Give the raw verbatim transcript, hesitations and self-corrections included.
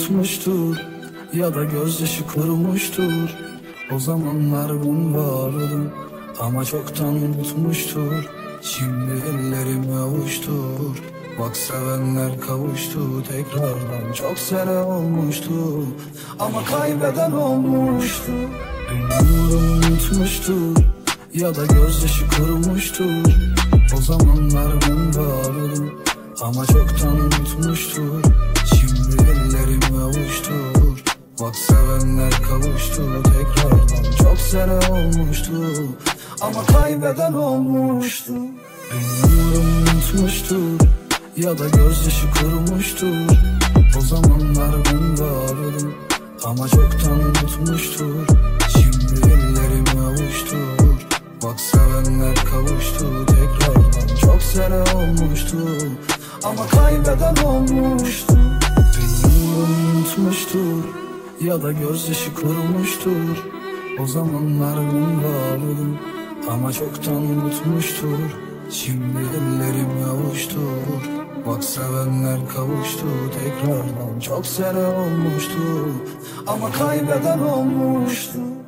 unutmuştur ya da gözyaşı kurumuştur. O zamanlar ben vardım ama çoktan unutmuştur. Şimdi ellerimi avuştur. Bak sevenler kavuştu tekrardan, çok sene olmuştu ama kaybeden olmuştu. Umurum unutmuştur ya da gözyaşı kurumuştur. O zamanlar ben vardım ama çoktan unutmuştur. Şimdi ellerimi avuştur. Bak sevenler kavuştu tekrardan, çok sene olmuştu ama kaybeden olmuştu. Umurum unutmuştur ya da gözyaşı kurumuştur. O zamanlar ben vardım ama çoktan unutmuştur. Şimdi ellerimi avuştur. Bak sevenler kavuştu tekrardan, çok sene olmuştu ama kaybeden olmuştu. Umurum unutmuştur ya da gözyaşı kurumuştur. O zamanlar ben vardım ama çoktan unutmuştur. Şimdi ellerimi avuştur. Bak sevenler kavuştu tekrardan, çok sene olmuştu ama kaybeden olmuştu.